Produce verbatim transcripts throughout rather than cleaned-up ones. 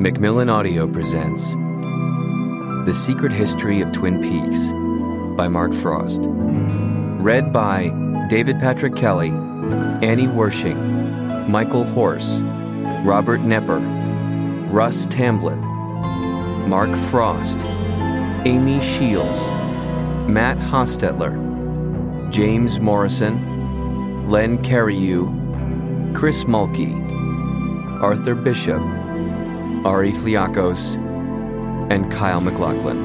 Macmillan Audio presents The Secret History of Twin Peaks by Mark Frost. Read by David Patrick Kelly, Annie Wershing, Michael Horse, Robert Nepper, Russ Tamblin, Mark Frost, Amy Shields, Matt Hostetler, James Morrison, Len Cariou, Chris Mulkey, Arthur Bishop, Ari Fliakos, and Kyle McLaughlin.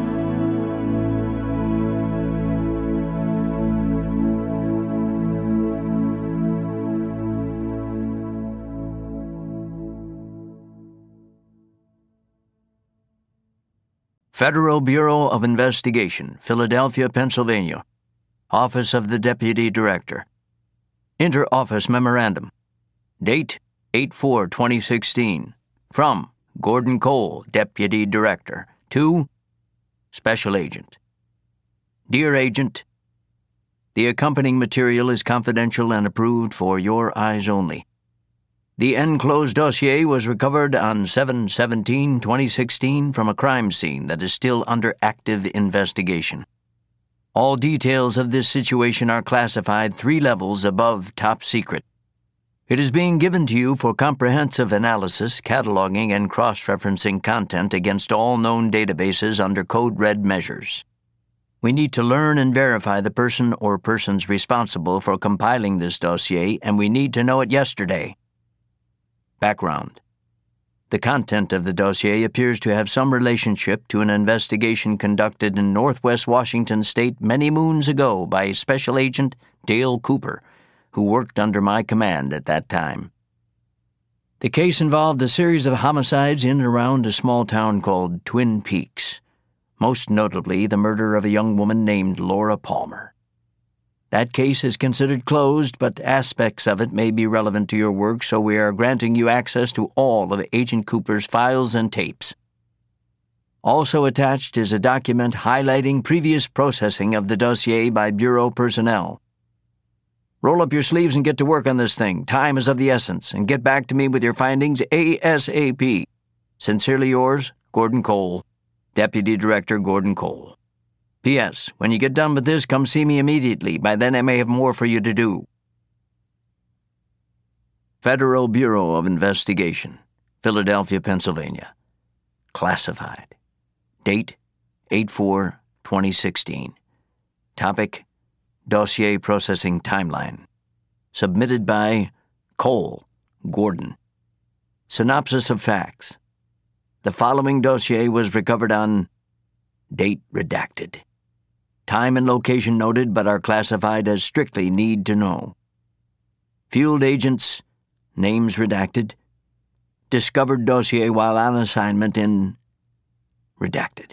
Federal Bureau of Investigation, Philadelphia, Pennsylvania. Office of the Deputy Director. Inter-Office Memorandum. Date eight four twenty sixteen. From Gordon Cole, Deputy Director, to Special Agent. Dear Agent, the accompanying material is confidential and approved for your eyes only. The enclosed dossier was recovered on seven seventeen twenty sixteen from a crime scene that is still under active investigation. All details of this situation are classified three levels above top secret. It is being given to you for comprehensive analysis, cataloging, and cross-referencing content against all known databases under Code Red measures. We need to learn and verify the person or persons responsible for compiling this dossier, and we need to know it yesterday. Background. The content of the dossier appears to have some relationship to an investigation conducted in Northwest Washington State many moons ago by Special Agent Dale Cooper, who worked under my command at that time. The case involved a series of homicides in and around a small town called Twin Peaks, most notably the murder of a young woman named Laura Palmer. That case is considered closed, but aspects of it may be relevant to your work, so we are granting you access to all of Agent Cooper's files and tapes. Also attached is a document highlighting previous processing of the dossier by Bureau personnel. Roll up your sleeves and get to work on this thing. Time is of the essence, and get back to me with your findings ASAP. Sincerely yours, Gordon Cole, Deputy Director Gordon Cole. P S. When you get done with this, come see me immediately. By then I may have more for you to do. Federal Bureau of Investigation, Philadelphia, Pennsylvania. Classified. Date eight four twenty sixteen. Topic: Dossier Processing Timeline. Submitted by Cole, Gordon. Synopsis of facts. The following dossier was recovered on date redacted. Time and location noted, but are classified as strictly need to know. Field agents, names redacted. Discovered dossier while on assignment in redacted.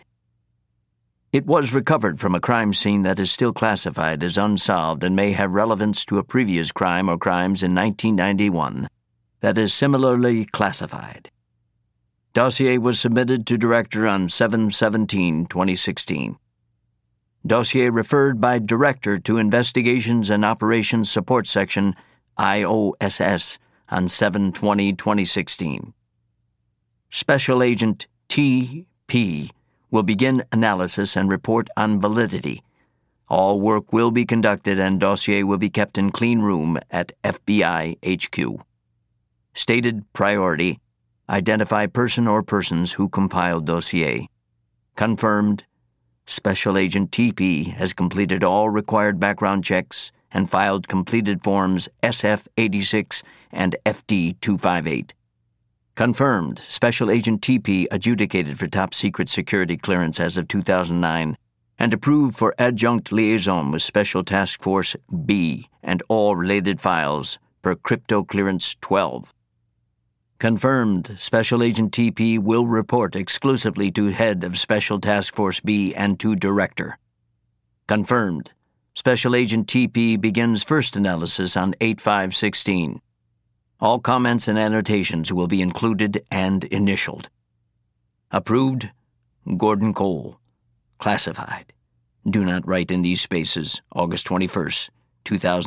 It was recovered from a crime scene that is still classified as unsolved and may have relevance to a previous crime or crimes in nineteen ninety-one that is similarly classified. Dossier was submitted to Director on seven seventeen twenty sixteen. Dossier referred by Director to Investigations and Operations Support Section, I O S S, on seven twenty twenty sixteen. Special Agent T P will begin analysis and report on validity. All work will be conducted and dossier will be kept in clean room at F B I H Q. Stated priority: identify person or persons who compiled dossier. Confirmed: Special Agent T P has completed all required background checks and filed completed forms S F eighty-six and F D two fifty-eight. Confirmed: Special Agent T P adjudicated for top secret security clearance as of two thousand nine and approved for adjunct liaison with Special Task Force B and all related files per Crypto Clearance twelve. Confirmed: Special Agent T P will report exclusively to Head of Special Task Force B and to Director. Confirmed: Special Agent T P begins first analysis on eight five sixteen. All comments and annotations will be included and initialed. Approved: Gordon Cole. Classified. Do not write in these spaces. August twenty-first, two thousand.